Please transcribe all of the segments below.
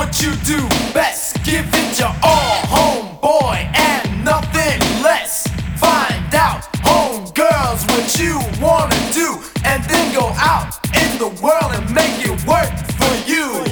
what you do best. Give it your all, homeboy, and nothing less. Find out, homegirls, what you wanna do, and then go out in the world and make it work for you.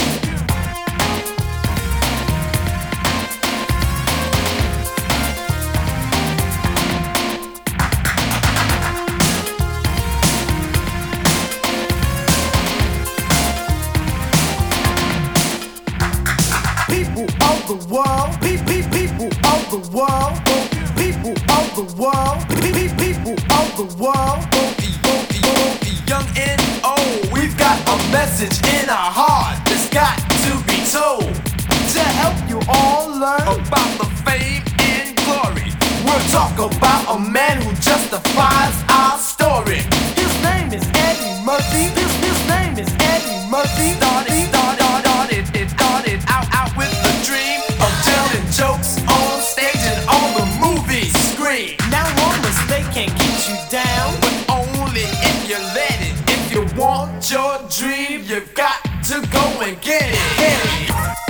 People of the world, people of the world, people of the world, people of the world, young and old. We've got a message in our heart that's got to be told, to help you all learn about the fame and glory. We'll talk about a man who justifies our story. His name is Eddie Murphy. His name is Eddie Murphy. Started out with the dream of telling jokes on stage and on the movie screen. Now one mistake can get you down, but only if you let it. If you want your dream, you've got to go and get it.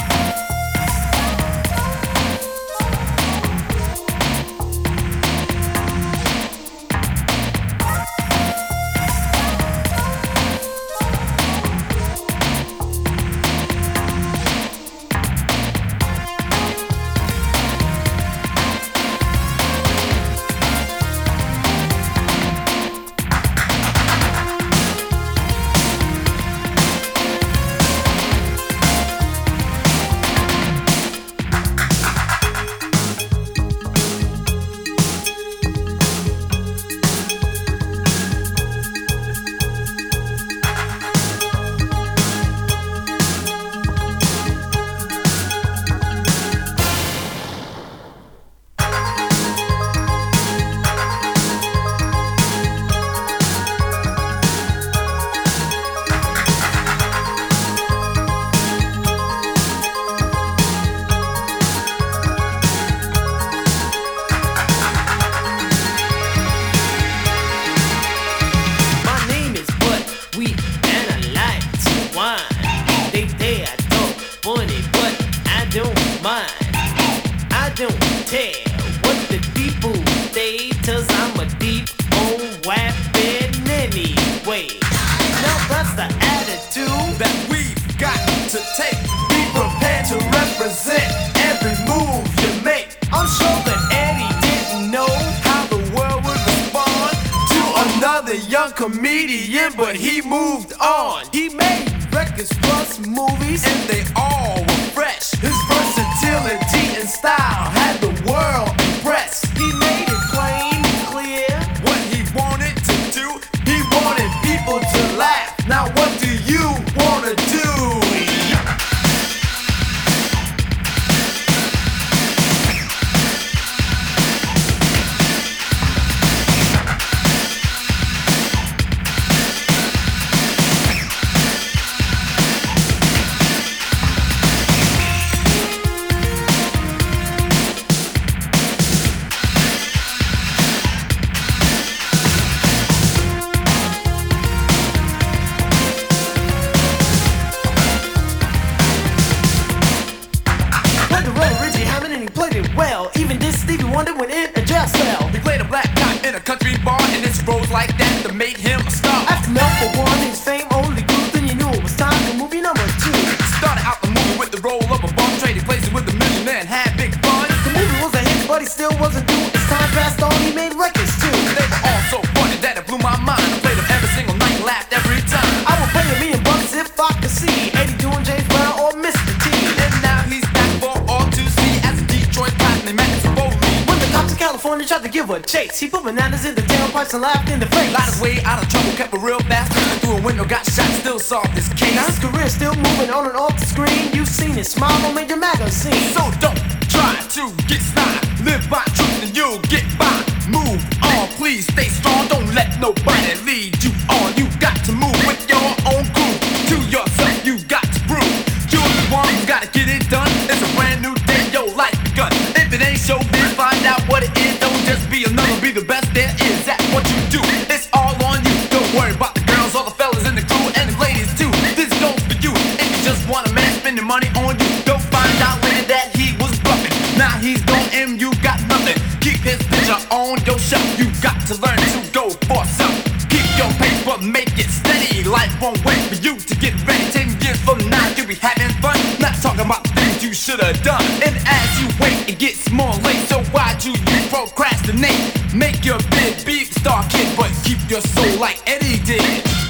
Comedian, but he moved on. He made records plus movies, and they all were fresh. His versatility and style had the world impressed. He made it plain and clear what he wanted to do. He wanted people to laugh. Now what do you wanna do? Went in a jail cell. He played a black guy in a country bar, and it's roles like that that made him a star. After number one, his fame only grew, then you knew it was time for movie number two. Started out the movie with the role of a bum, trading places with a millionaire and had big fun. The movie was a hit, but he still wasn't through. As time passed on, he made records too. They were all so funny that it blew my mind. I played them every single night and laughed every time. I would pay $1,000,000 if I could see Eddie doing James Brown or Mr. T. And now he's back for all to see as a Detroit platinum man. Cops in California tried to give her a chase. He put bananas in the tailpipes and laughed in the face. Lied his way out of trouble, kept it real fast. Through a window, got shot, still solved this case. Now his career still moving on and off the screen. You've seen his smile on Major Magazine. So don't try to get snide. Live by truth and you'll get by. Move on, please stay strong. Don't let nobody lead you on. You got to move with your own groove. To yourself, you got to prove. You're the one who's gotta get it done. It's a brand new day, your life begun. If it ain't showbiz, find out what it is. Don't just be another, be the best there is. That's what you do. It's all on you. Don't worry about the girls, all the fellas in the crew, and the ladies too. This goes for you. If you just want a man spending money on you, won't wait for you to get ready. 10 years from now you'll be having fun, not talking about the things you should have done. And as you wait it gets more late, so why do you procrastinate? Make your bid, be the star kid, but keep your soul like Eddie did.